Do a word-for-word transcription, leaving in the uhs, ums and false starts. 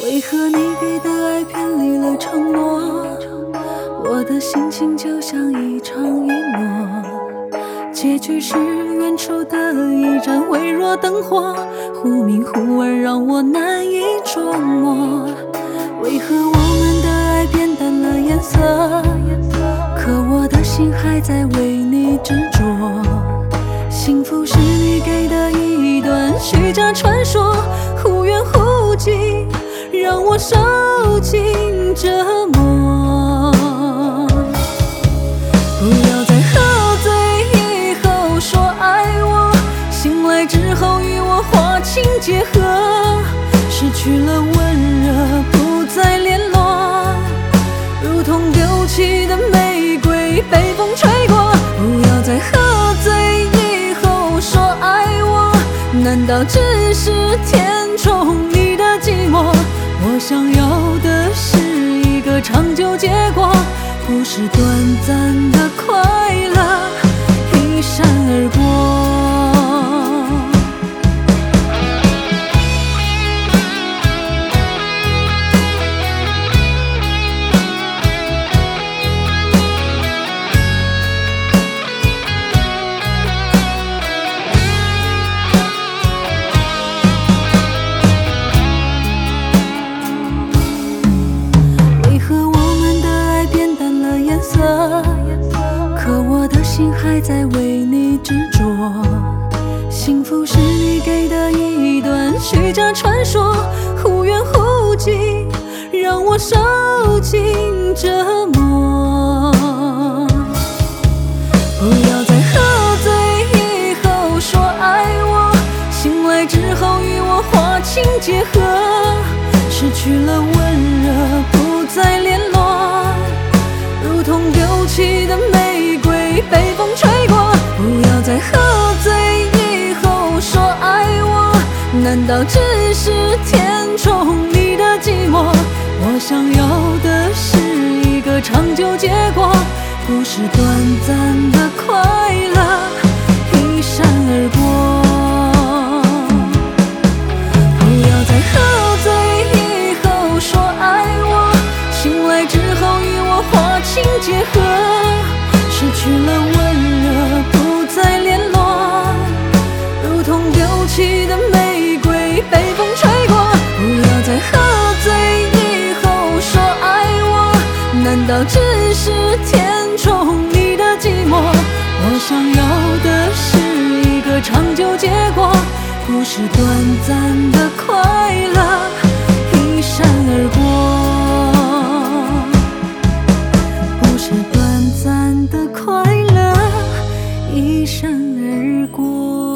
为何你给的爱偏离了承诺？我的心情就像一场一幕，结局是远处的一盏微弱灯火，忽明忽暗，让我难以捉摸。为何我们的爱变淡了颜色？可我的心还在为你执着。幸福是你给的一段虚假传说，忽远忽近，让我受尽折磨。不要在喝醉以后说爱我，醒来之后与我划清界河，失去了温热，不再联络，如同丢弃的玫瑰被风吹过。不要在喝醉以后说爱我，难道只是填充你的寂寞？我想要的是一个长久结果，不是短暂的快乐一闪而过。可我的心还在为你执着。幸福是你给的一段虚假传说，忽远忽近，让我受尽折磨。不要在喝醉以后说爱我，醒来之后与我划清界河，失去了温热，不再联络，如同丢弃的玫瑰被风吹过。不要在喝醉以后说爱我，难道只是填充你的寂寞？我想要的是一个长久结果，不是短暂的快乐一闪而过。不要在喝醉以后说爱我，醒来之后与我划清界河，失去了温热，不再联络，如同丢弃的玫瑰被风吹过。不要在喝醉以后说爱我，难道只是填充你的寂寞？我想要的是一个长久结果，不是短暂的快乐一闪而过，不是短暂的快乐一闪而过。